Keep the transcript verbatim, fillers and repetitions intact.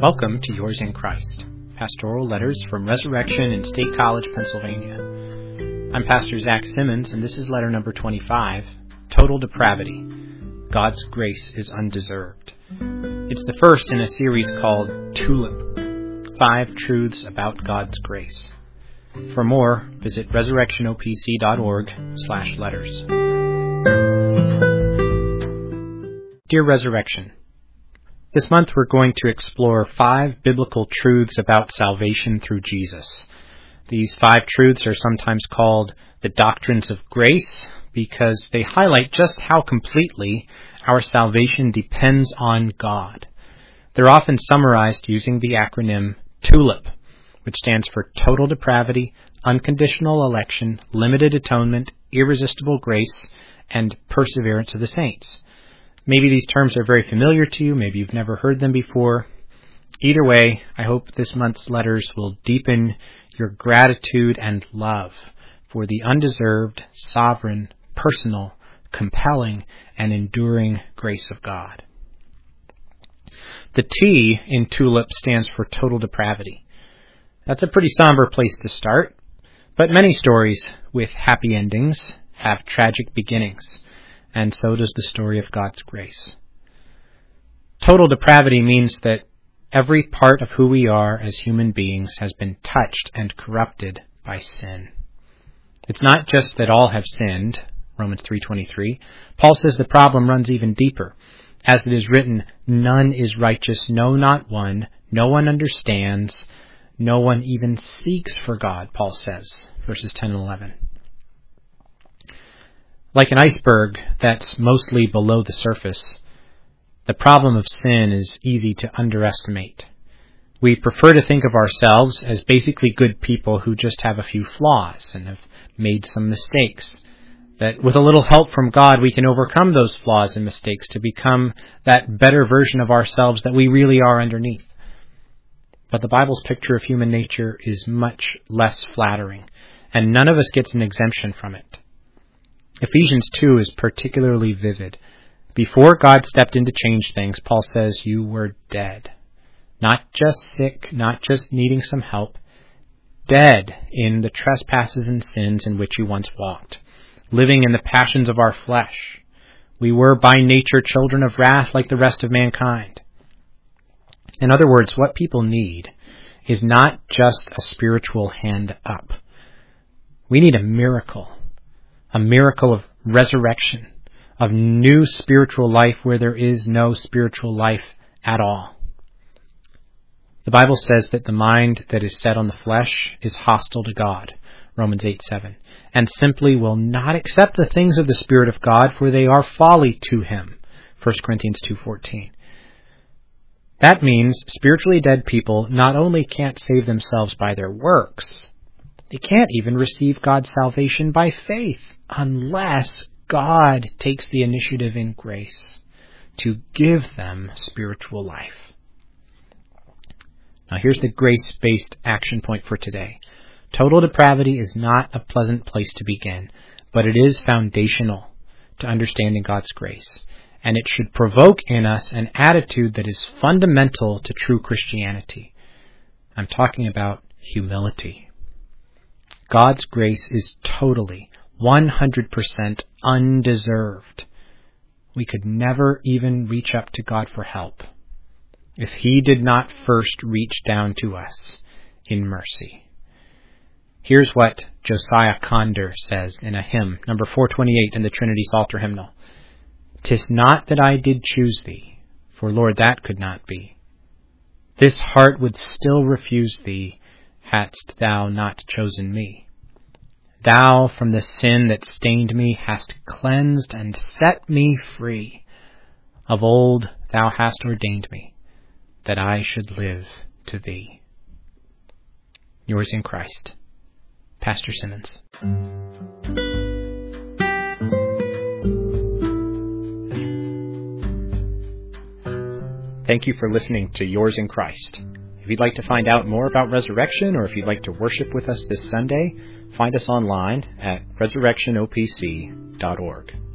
Welcome to Yours in Christ, pastoral letters from Resurrection in State College, Pennsylvania. I'm Pastor Zach Simmons, and this is letter number twenty-five, Total Depravity. God's Grace is Undeserved. It's the first in a series called Tulip, Five Truths About God's Grace. For more, visit resurrectionopc.org slash letters. Dear Resurrection, this month we're going to explore five biblical truths about salvation through Jesus. These five truths are sometimes called the doctrines of grace because they highlight just how completely our salvation depends on God. They're often summarized using the acronym TULIP, which stands for Total Depravity, Unconditional Election, Limited Atonement, Irresistible Grace, and Perseverance of the Saints. Maybe these terms are very familiar to you. Maybe you've never heard them before. Either way, I hope this month's letters will deepen your gratitude and love for the undeserved, sovereign, personal, compelling, and enduring grace of God. The T in TULIP stands for total depravity. That's a pretty somber place to start, but many stories with happy endings have tragic beginnings. And so does the story of God's grace. Total depravity means that every part of who we are as human beings has been touched and corrupted by sin. It's not just that all have sinned, Romans three twenty-three. Paul says the problem runs even deeper. As it is written, none is righteous, no, not one. No one understands. No one even seeks for God, Paul says, verses ten and eleven. Like an iceberg that's mostly below the surface, the problem of sin is easy to underestimate. We prefer to think of ourselves as basically good people who just have a few flaws and have made some mistakes. That with a little help from God, we can overcome those flaws and mistakes to become that better version of ourselves that we really are underneath. But the Bible's picture of human nature is much less flattering, and none of us gets an exemption from it. Ephesians two is particularly vivid. Before God stepped in to change things, Paul says you were dead. Not just sick, not just needing some help. Dead in the trespasses and sins in which you once walked. Living in the passions of our flesh. We were by nature children of wrath like the rest of mankind. In other words, what people need is not just a spiritual hand up. We need a miracle. A miracle of resurrection, of new spiritual life where there is no spiritual life at all. The Bible says that the mind that is set on the flesh is hostile to God, Romans eight seven, and simply will not accept the things of the Spirit of God, for they are folly to him, First Corinthians two fourteen. That means spiritually dead people not only can't save themselves by their works, they can't even receive God's salvation by faith unless God takes the initiative in grace to give them spiritual life. Now here's the grace-based action point for today. Total depravity is not a pleasant place to begin, but it is foundational to understanding God's grace, and it should provoke in us an attitude that is fundamental to true Christianity. I'm talking about humility. God's grace is totally, one hundred percent undeserved. We could never even reach up to God for help if He did not first reach down to us in mercy. Here's what Josiah Conder says in a hymn, number four twenty-eight in the Trinity Psalter hymnal. "'Tis not that I did choose thee, for Lord, that could not be. This heart would still refuse thee, hadst thou not chosen me. Thou from the sin that stained me hast cleansed and set me free. Of old thou hast ordained me, that I should live to thee." Yours in Christ, Pastor Simmons. Thank you for listening to Yours in Christ. If you'd like to find out more about Resurrection, or if you'd like to worship with us this Sunday, find us online at resurrection o p c dot org.